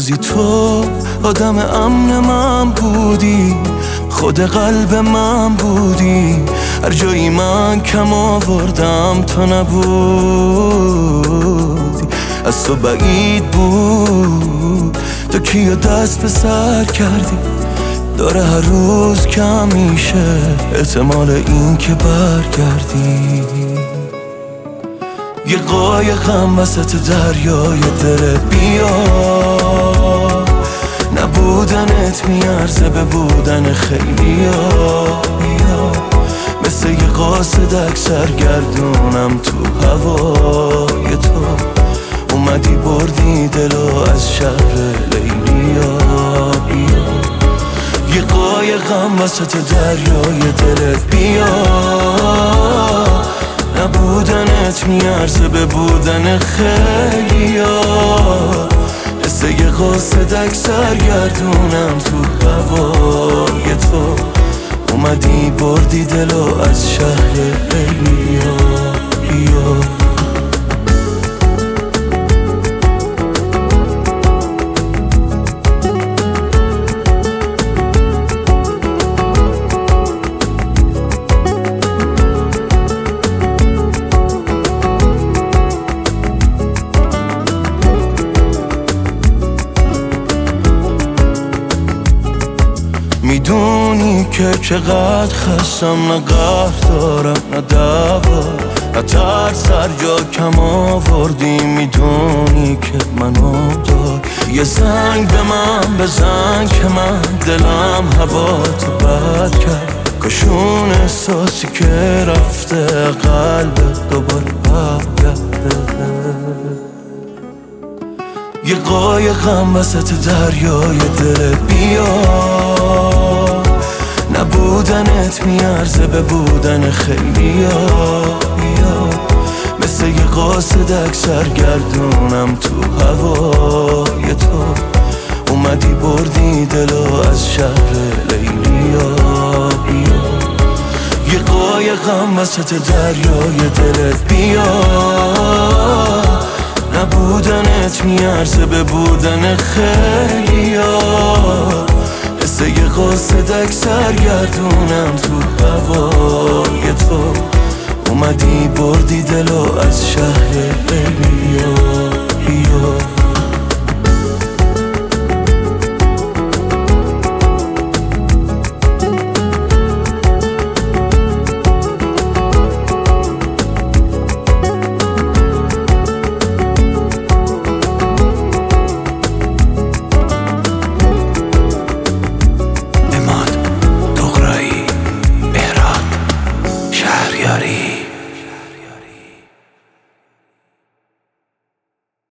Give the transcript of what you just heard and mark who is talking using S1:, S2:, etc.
S1: روزی تو آدم امن من بودی، خود قلب من بودی، هر جایی من کم آوردم تو نبودی. از تو بعید بود تو کیو دست به سر کردی، داره هر روز کم میشه احتمال این که برگردی. یه قایقم وسط دریای دلت بیا، نبودنت میارزه به بودن خیلیا. بیا مثل یه قاصدک سرگردونم تو هوای تو، اومدی بردی دلو از شهر لیلیا. بیا یه قایقم وسط دریای دلت بیا، نبودنت میارزه به بودن خیلیا. مثل یه قاصدک سرگردونم تو هوای تو، اومدی بردی دلو از شهر لیلیا. بیا میدونی که چقدر خستم، نه قهر دارم نه دعوا، نه ترس هر جا کم آوردی. میدونی که منو دار، یه زنگ به من بزن که من دلم هوا تو بد کرد. کشون احساسی که رفته قلبت دوباره برگرده. یه قایقم وسط دریای دلت بیا، نبودنت میارزه به بودن خیلیا. بیا مثل یه قاصدک سرگردونم تو هوای تو، اومدی بردی دلو از شهر لیلیا. بیا یه قایقم وسط دریای دلت بیا، نبودنت میارزه به بودن خیلیا. مثل یه قاصدک سرگردونم تو هوای تو، اومدی بردی دلو از شهر لیلیا.